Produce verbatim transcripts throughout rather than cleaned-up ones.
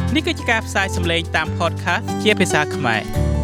នេះគឺជាការផ្សាយសម្លេងតាម podcast ជាភាសាខ្មែរ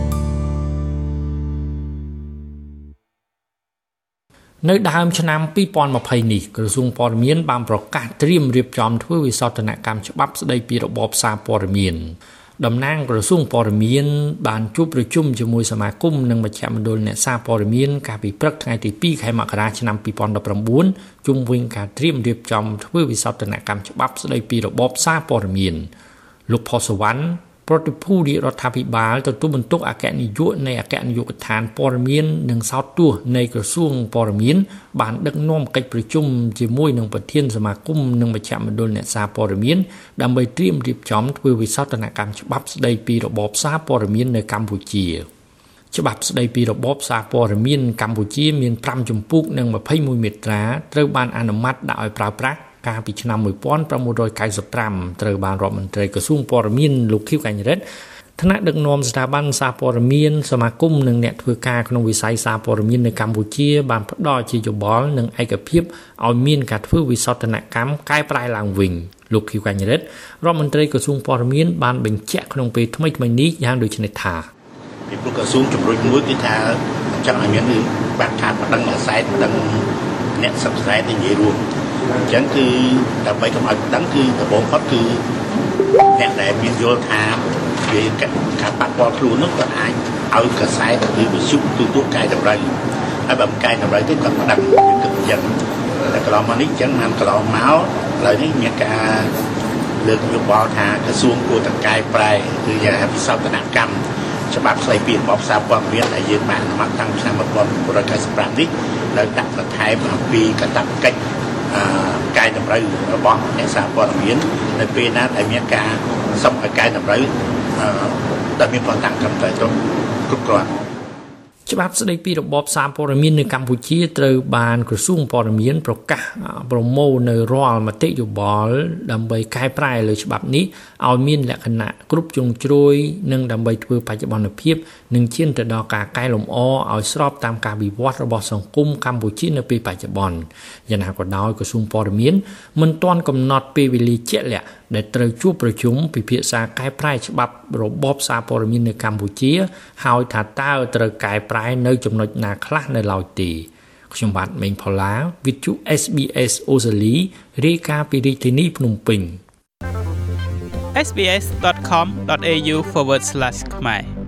នៅដើមឆ្នាំពីរពាន់ยี่สิบនេះក្រសួងព័ត៌មានបានប្រកាសត្រៀមរៀបចំធ្វើវិសោធនកម្មច្បាប់ស្តីពីរបបសារព័ត៌មានតំណាងក្រសួងព័ត៌មានបានជួបប្រជុំជាមួយសមាគមនិងមជ្ឈមណ្ឌលអ្នកសារព័ត៌មានកាលពីព្រឹកថ្ងៃទីពីរខែមករាឆ្នាំពីរពាន់ដប់ប្រាំបួនជុំវិញការត្រៀមរៀបចំធ្វើវិសោធនកម្មច្បាប់ស្តីពីរបបសារព័ត៌មានលោកផុសវណ្ណប្រតិភូរាជរដ្ឋាភិបាលទទួលបន្ទុកអគ្គនាយកនៃអគ្គនាយកដ្ឋានព័ត៌មាននិងសោតទស្សន៍នៃក្រសួងព័ត៌មានបានដឹកនាំកិច្ចប្រជុំជាមួយនឹងប្រធានសមាគមនិងមជ្ឈមណ្ឌលអ្នកសារព័ត៌មានដើម្បីត្រៀមរៀបចំធ្វើវិសោធនកម្មច្បាប់ស្តីពីរបបសារព័ត៌មាននៅកម្ពុជាច្បាប់ស្តីពីរបបសារព័ត៌មានកម្ពុជាមានប្រាំជំពូកនិងยี่สิบเอ็ดមាត្រាត្រូវបានអនុម័តដាក់ឲ្យប្រើប្រាស់កាលពីឆ្នាំnineteen ninety-fiveត្រូវបានរដ្ឋមន្ត្រីក្រសួងព័ត៌មានលោកខៀវកញ្ញរិទ្ធថ្នាក់ដឹកនាំស្ថាប័នសារព័ត៌មានសមាគមនិងអ្នកធ្វើការក្នុងវិស័យសារព័ត៌មាននៅកម្ពុជាបានផ្ដល់ជាយោបល់និងឯកភាពឲ្យមានការធ្វើវិសោធនកម្មកែប្រែឡើងវិញលោកខៀវកញ្ញរិទ្ធរដ្ឋមន្ត្រីក្រសួងព័ត៌មានបានបញ្ជាក់ក្នុងពេលថ្មីៗនេះយ៉ាងដូចនេះថាពីព្រោះក្រសួងជំរុញមួយគឺថាចង់ឲ្យមានបាក់ខាតបណ្ដឹងអាស័យបណ្ដឹងអ្នកសិក្សាទៅនិយាយរួមអញ្ចឹងគឺដើម្បីកុំឲ្យបណ្ដឹងគឺដំបូងផុតគឺអ្នកដែលមានយល់ថាវាការប៉ះពាល់ខ្លួននោះគាត់អាចឲ្យកសែតឬវិទ្យុទូទៅកែតម្រូវហើយបើមិនកែតម្រូវទេគាត់បណ្ដឹងគឺគិតអញ្ចឹងតែកន្លងមកនេះអញ្ចឹងហើយកន្លងមកឥឡូវនេះមានការលើកយោបល់ថាក្រសួងគួរតែកែប្រែគឺយ៉ាងវិសោធនកម្មច្បាប់ស្តីពីរបបសារព័ត៌មានដែលយើងបានអនុម័តតាំងឆ្នាំnineteen ninety-fiveនេះដោយដាក់បន្ថែមអំពីកាតព្វកិច្ចកែតម្រូវរបស់អ្នកសារព័ត៌មាននៅពេលណាដែលមានការសុំឲ្យកែតម្រូវដែលមានផលតាំងត្រឹមត្រូវគ្រប់គ្រាន់ច្បាប់ស្តីពីរបបសារព័ត៌មាននៅកម្ពុជាត្រូវបានក្រសួងព័ត៌មានប្រកាសប្រមូលនៅរាល់មតិយោបល់ដើម្បីកែប្រែលើច្បាប់នេះឲ្យមានលក្ខណៈគ្រប់ជ្រុងជ្រោយនិងដើម្បីធ្វើបច្ចុប្បន្នភាពនិងឈានទៅដល់ការកែលម្អឲ្យស្របតាមការវិវត្តរបស់សង្គមកម្ពុជានៅពេលបច្ចុប្បន្នយ៉ាងណាក៏ដោយក្រសួងព័ត៌មានមិនទាន់កំណត់ពេលវេលាជាក់លាក់ដែលត្រូវជួបប្រជុំពិភាក្សាកែប្រែច្បាប់របបសារព័ត៌មាននៅកម្ពុជាហើយថាតើត្រូវកែប្រែនៅចំណុចណាខ្លះនៅឡើយទេខ្ញុំបាទមេងផល្លាវិទ្យុ เอส บี เอส អូស្ត្រាលីរាយការណ៍ពីរាជធានីភ្នំពេញเอส บี เอส ดอท คอม ดอท เอ ยู forward slash ខ្មែរ